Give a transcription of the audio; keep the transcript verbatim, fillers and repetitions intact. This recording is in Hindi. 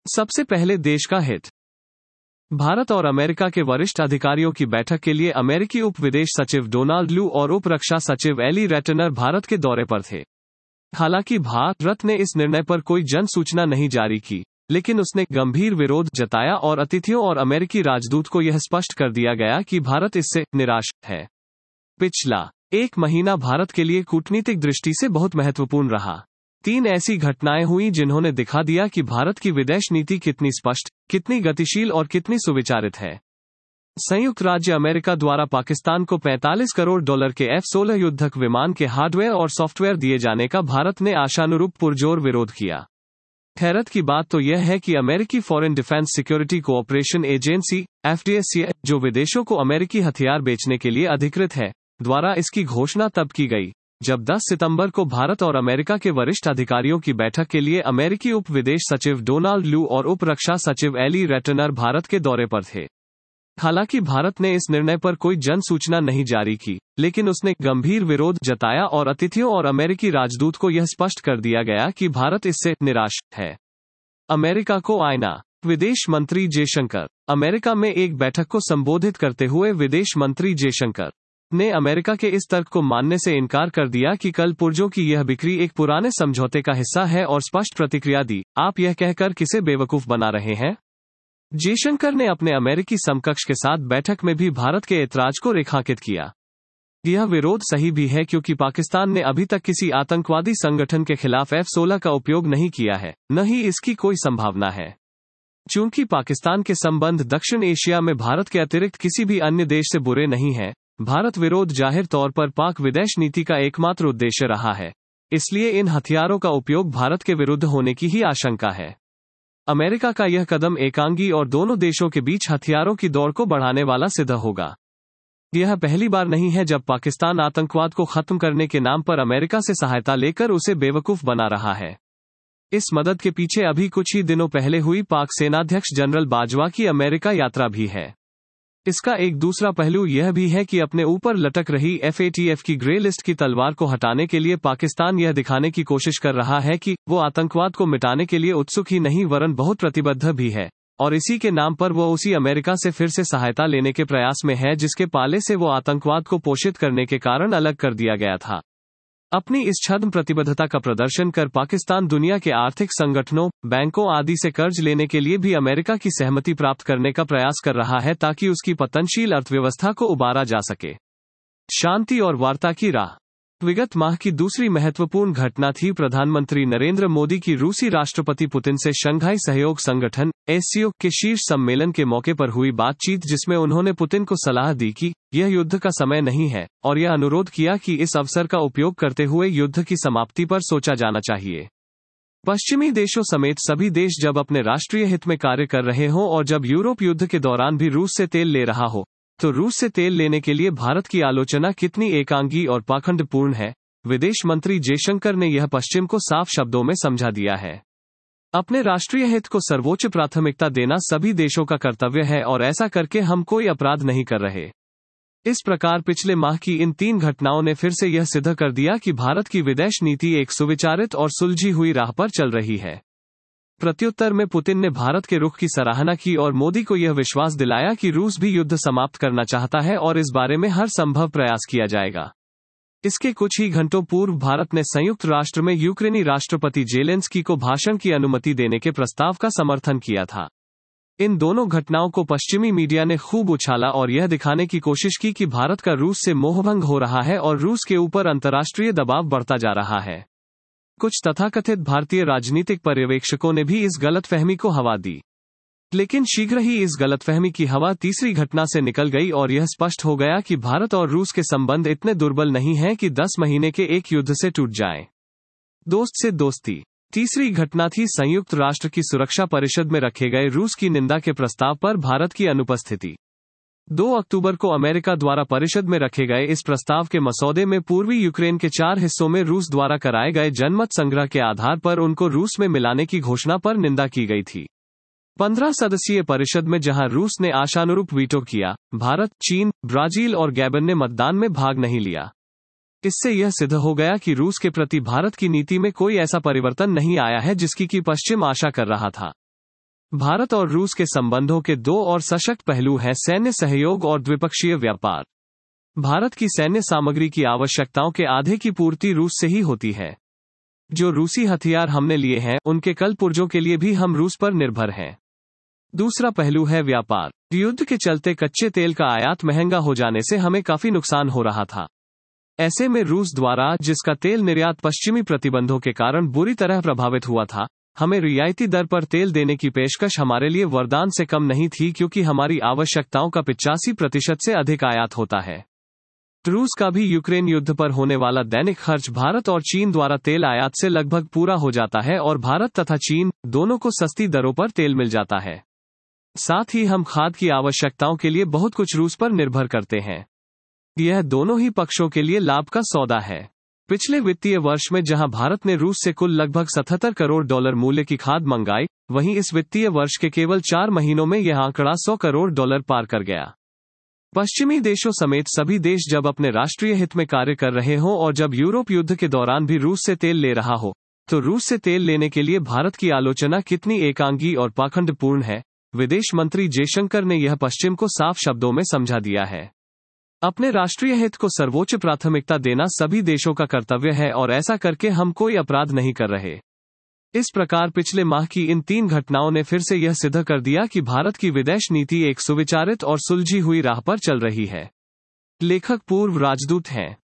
सबसे पहले देश का हित। भारत और अमेरिका के वरिष्ठ अधिकारियों की बैठक के लिए अमेरिकी उप विदेश सचिव डोनाल्ड लू और उप रक्षा सचिव एली रेटनर भारत के दौरे पर थे। हालांकि भारत ने इस निर्णय पर कोई जन सूचना नहीं जारी की, लेकिन उसने गंभीर विरोध जताया और अतिथियों और अमेरिकी राजदूत को यह स्पष्ट कर दिया गया कि भारत इससे निराश है। पिछला एक महीना भारत के लिए कूटनीतिक दृष्टि से बहुत महत्वपूर्ण रहा। तीन ऐसी घटनाएं हुई जिन्होंने दिखा दिया कि भारत की विदेश नीति कितनी स्पष्ट, कितनी गतिशील और कितनी सुविचारित है। संयुक्त राज्य अमेरिका द्वारा पाकिस्तान को पैंतालीस करोड़ डॉलर के एफ सोलह युद्धक विमान के हार्डवेयर और सॉफ्टवेयर दिए जाने का भारत ने आशानुरूप पुरजोर विरोध किया। हैरत की बात तो यह है कि अमेरिकी foreign defense security cooperation agency F D S C, जो विदेशों को अमेरिकी हथियार बेचने के लिए अधिकृत है, द्वारा इसकी घोषणा तब की गई जब दस सितंबर को भारत और अमेरिका के वरिष्ठ अधिकारियों की बैठक के लिए अमेरिकी उप विदेश सचिव डोनाल्ड लू और उप रक्षा सचिव एली रेटनर भारत के दौरे पर थे। हालांकि भारत ने इस निर्णय पर कोई जन सूचना नहीं जारी की, लेकिन उसने गंभीर विरोध जताया और अतिथियों और अमेरिकी राजदूत को यह स्पष्ट कर दिया गया कि भारत इससे निराश है। अमेरिका को आईना। विदेश मंत्री जयशंकर। अमेरिका में एक बैठक को संबोधित करते हुए विदेश मंत्री जयशंकर ने अमेरिका के इस तर्क को मानने से इनकार कर दिया कि कल पुर्जों की यह बिक्री एक पुराने समझौते का हिस्सा है और स्पष्ट प्रतिक्रिया दी, आप यह कहकर किसे बेवकूफ बना रहे हैं। जयशंकर ने अपने अमेरिकी समकक्ष के साथ बैठक में भी भारत के ऐतराज को रेखांकित किया। यह विरोध सही भी है क्योंकि पाकिस्तान ने अभी तक किसी आतंकवादी संगठन के खिलाफ एफ सोलह का उपयोग नहीं किया है, न ही इसकी कोई संभावना है। चूंकि पाकिस्तान के संबंध दक्षिण एशिया में भारत के अतिरिक्त किसी भी अन्य देश से बुरे नहीं है, भारत विरोध जाहिर तौर पर पाक विदेश नीति का एकमात्र उद्देश्य रहा है। इसलिए इन हथियारों का उपयोग भारत के विरुद्ध होने की ही आशंका है। अमेरिका का यह कदम एकांगी और दोनों देशों के बीच हथियारों की दौड़ को बढ़ाने वाला सिद्ध होगा। यह पहली बार नहीं है जब पाकिस्तान आतंकवाद को खत्म करने के नाम पर अमेरिका से सहायता लेकर उसे बेवकूफ बना रहा है। इस मदद के पीछे अभी कुछ ही दिनों पहले हुई पाक सेनाध्यक्ष जनरल बाजवा की अमेरिका यात्रा भी है। इसका एक दूसरा पहलू यह भी है कि अपने ऊपर लटक रही एफ ए टी एफ की ग्रे लिस्ट की तलवार को हटाने के लिए पाकिस्तान यह दिखाने की कोशिश कर रहा है कि वो आतंकवाद को मिटाने के लिए उत्सुक ही नहीं वरन बहुत प्रतिबद्ध भी है, और इसी के नाम पर वो उसी अमेरिका से फिर से सहायता लेने के प्रयास में है जिसके पाले से वो आतंकवाद को पोषित करने के कारण अलग कर दिया गया था। अपनी इस छद्म प्रतिबद्धता का प्रदर्शन कर पाकिस्तान दुनिया के आर्थिक संगठनों, बैंकों आदि से कर्ज लेने के लिए भी अमेरिका की सहमति प्राप्त करने का प्रयास कर रहा है ताकि उसकी पतनशील अर्थव्यवस्था को उबारा जा सके। शांति और वार्ता की राह। विगत माह की दूसरी महत्वपूर्ण घटना थी प्रधानमंत्री नरेंद्र मोदी की रूसी राष्ट्रपति पुतिन से शंघाई सहयोग संगठन एस सी ओ के शीर्ष सम्मेलन के मौके पर हुई बातचीत, जिसमें उन्होंने पुतिन को सलाह दी कि यह युद्ध का समय नहीं है और यह अनुरोध किया कि इस अवसर का उपयोग करते हुए युद्ध की समाप्ति पर सोचा जाना चाहिए। पश्चिमी देशों समेत सभी देश जब अपने राष्ट्रीय हित में कार्य कर रहे हों और जब यूरोप युद्ध के दौरान भी रूस से तेल ले रहा हो, तो रूस से तेल लेने के लिए भारत की आलोचना कितनी एकांगी और पाखंडपूर्ण है। विदेश मंत्री जयशंकर ने यह पश्चिम को साफ शब्दों में समझा दिया है। अपने राष्ट्रीय हित को सर्वोच्च प्राथमिकता देना सभी देशों का कर्तव्य है और ऐसा करके हम कोई अपराध नहीं कर रहे। इस प्रकार पिछले माह की इन तीन घटनाओं ने फिर से यह सिद्ध कर दिया कि भारत की विदेश नीति एक सुविचारित और सुलझी हुई राह पर चल रही है। प्रत्युत्तर में पुतिन ने भारत के रुख की सराहना की और मोदी को यह विश्वास दिलाया कि रूस भी युद्ध समाप्त करना चाहता है और इस बारे में हर संभव प्रयास किया जाएगा। इसके कुछ ही घंटों पूर्व भारत ने संयुक्त राष्ट्र में यूक्रेनी राष्ट्रपति जेलेंस्की को भाषण की अनुमति देने के प्रस्ताव का समर्थन किया था। इन दोनों घटनाओं को पश्चिमी मीडिया ने खूब उछाला और यह दिखाने की कोशिश की कि भारत का रूस से मोहभंग हो रहा है और रूस के ऊपर अंतर्राष्ट्रीय दबाव बढ़ता जा रहा है। कुछ तथाकथित भारतीय राजनीतिक पर्यवेक्षकों ने भी इस गलतफहमी को हवा दी, लेकिन शीघ्र ही इस गलतफहमी की हवा तीसरी घटना से निकल गई और यह स्पष्ट हो गया कि भारत और रूस के संबंध इतने दुर्बल नहीं हैं कि दस महीने के एक युद्ध से टूट जाएं। दोस्त से दोस्ती। तीसरी घटना थी संयुक्त राष्ट्र की सुरक्षा परिषद में रखे गए रूस की निंदा के प्रस्ताव पर भारत की अनुपस्थिति। दो अक्टूबर को अमेरिका द्वारा परिषद में रखे गए इस प्रस्ताव के मसौदे में पूर्वी यूक्रेन के चार हिस्सों में रूस द्वारा कराए गए जनमत संग्रह के आधार पर उनको रूस में मिलाने की घोषणा पर निंदा की गई थी। पंद्रह सदस्यीय परिषद में जहां रूस ने आशानुरूप वीटो किया, भारत, चीन, ब्राजील और गैबन ने मतदान में भाग नहीं लिया। इससे यह सिद्ध हो गया कि रूस के प्रति भारत की नीति में कोई ऐसा परिवर्तन नहीं आया है जिसकी कि पश्चिम आशा कर रहा था। भारत और रूस के संबंधों के दो और सशक्त पहलू हैं, सैन्य सहयोग और द्विपक्षीय व्यापार। भारत की सैन्य सामग्री की आवश्यकताओं के आधे की पूर्ति रूस से ही होती है। जो रूसी हथियार हमने लिए हैं, उनके कल पुर्जों के लिए भी हम रूस पर निर्भर हैं। दूसरा पहलू है व्यापार। युद्ध के चलते कच्चे तेल का आयात महंगा हो जाने से हमें काफी नुकसान हो रहा था। ऐसे में रूस द्वारा, जिसका तेल निर्यात पश्चिमी प्रतिबंधों के कारण बुरी तरह प्रभावित हुआ था, हमें रियायती दर पर तेल देने की पेशकश हमारे लिए वरदान से कम नहीं थी, क्योंकि हमारी आवश्यकताओं का पिचासी प्रतिशत से अधिक आयात होता है। रूस का भी यूक्रेन युद्ध पर होने वाला दैनिक खर्च भारत और चीन द्वारा तेल आयात से लगभग पूरा हो जाता है और भारत तथा चीन दोनों को सस्ती दरों पर तेल मिल जाता है। साथ ही हम खाद की आवश्यकताओं के लिए बहुत कुछ रूस पर निर्भर करते हैं। यह दोनों ही पक्षों के लिए लाभ का सौदा है। पिछले वित्तीय वर्ष में जहां भारत ने रूस से कुल लगभग सतहत्तर करोड़ डॉलर मूल्य की खाद मंगाई, वहीं इस वित्तीय वर्ष के केवल चार महीनों में यह आंकड़ा सौ करोड़ डॉलर पार कर गया। पश्चिमी देशों समेत सभी देश जब अपने राष्ट्रीय हित में कार्य कर रहे हों और जब यूरोप युद्ध के दौरान भी रूस से तेल ले रहा हो, तो रूस से तेल लेने के लिए भारत की आलोचना कितनी एकांगी और पाखंडपूर्ण है, विदेश मंत्री जयशंकर ने यह पश्चिम को साफ शब्दों में समझा दिया है। अपने राष्ट्रीय हित को सर्वोच्च प्राथमिकता देना सभी देशों का कर्तव्य है और ऐसा करके हम कोई अपराध नहीं कर रहे। इस प्रकार पिछले माह की इन तीन घटनाओं ने फिर से यह सिद्ध कर दिया कि भारत की विदेश नीति एक सुविचारित और सुलझी हुई राह पर चल रही है। लेखक पूर्व राजदूत हैं।